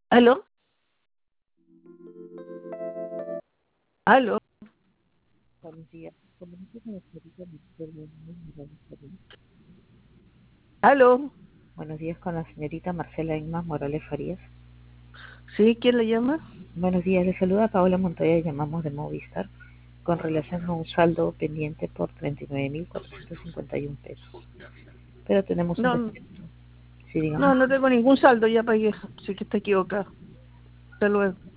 ¿Aló? ¿Aló? Buenos días. Comunico con la señorita Marcela Igmas Morales Farías. ¿Aló? Buenos días con la señorita Marcela Igmas Morales Farías. ¿Sí? ¿Quién le llama? Buenos días, le saluda Paola Montoya, llamamos de Movistar con relación a un saldo pendiente por 39.451 pesos. Pero tenemos un No, descuento. Sí, dígame. no tengo ningún saldo, ya pagué. Sí que está equivocado. Hasta luego.